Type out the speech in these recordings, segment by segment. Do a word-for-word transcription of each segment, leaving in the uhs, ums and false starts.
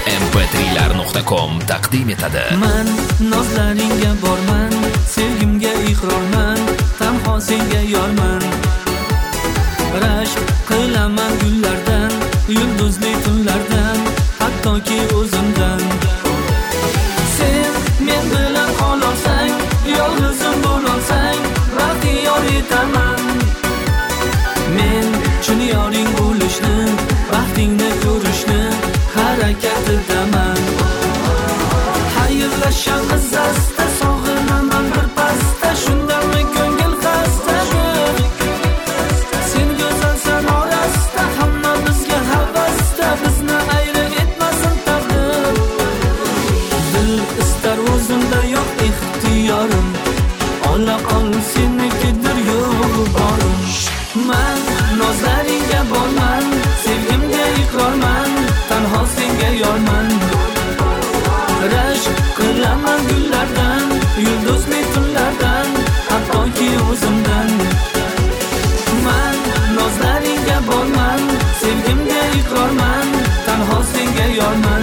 em pe trilar nuqta com taqdim etadi. Man nozlaringga borman, sevgimga iqrorman, tanho senga yorman. Rashk qilaman gullardan, yulduzli tunlardan, hattoki o'zimdan. Sen men bilan qolsang, yolg'izim bo'lsang, baxtiyor etaman. Men chin yoring bo'lishni, baxtingni ko'rishni harakatidaman. Xayrlashamiz asta, sog'inaman bir pasta, shundami ko'ngil xastadir. Sen go'zalsan orasida, hamma bizga havasda, bizni ayri etmasin taqdir. Dil istar o'zimda yo'q ixtiyorim, ola qol senikidir yo'q borim. Man nozlaringga borman, sevgimga iqrorman, tanho senga yorman. Rashk qilaman gullardan, yulduzli tunlardan, hattoki o'zimdan. Man nozlaringga borman, sevgimga iqrorman, tanho senga yorman.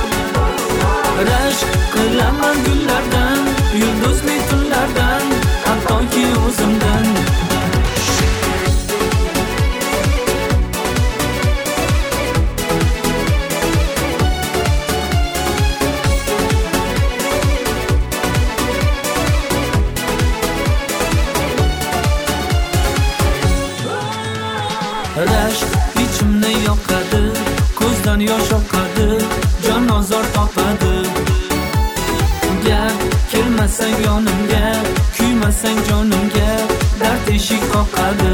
Rashk qilaman gullardan, yulduzli tunlardan, hattoki o'zimdan. Rashk ichimni yoqadi, ko'zdan yosh oqadi, jon ozor topadi. Gap kelmasang yonimga, kuymasang jonimga, dard eshik qoqadi.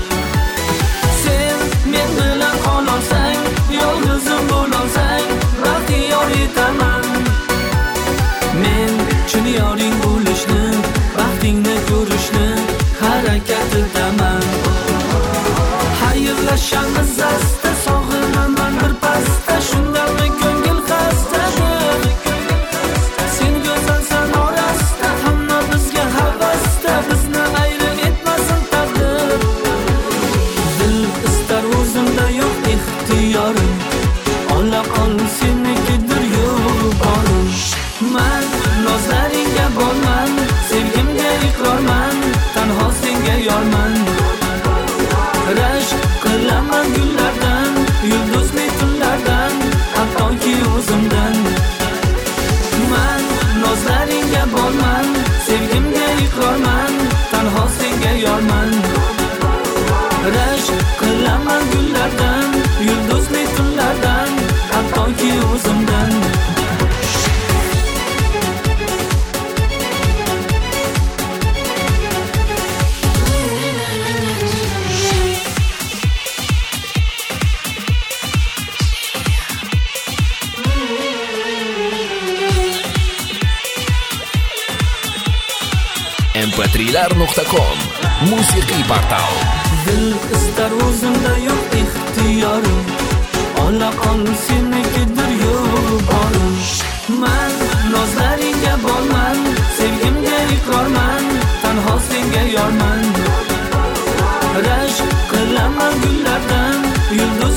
Sen men bilan qolsang, yolg'izim bo'lsang, baxtiyor etaman. Men chin yoring bo'lishni, baxtingni ko'rishni harakatidaman. Xayrlashamiz asta, sog'inaman bir pasta, shundami ko'ngil xastadir. Sen go'zalsan orasida, hamma bizga havasda, bizni ayri etmasin taqdir. Dil istar o'zimda yo'q ixtiyorim, ola qol senikidir yo'q borim. Man nozlaringga borman, sevgimga iqrorman, tanho senga yorman. Rashk qilaman gullardan, yulduzli tunlardan, hattoki o'zimdan. Man nozlaringga borman, sevgimga iqrorman, tanho senga yorman. Rashk qilaman gullardan, yulduzli tunlardan, hattoki o'zimdan. em pe trilar nuqta com musiqiy portal. Dil istar o'zimda yo'q ixtiyorim, ola qol senikidir yo'q borim. Man nozlaringga borman, sevgimga iqrorman, tanho senga yorman. Rashk qilaman gullardan, yulduz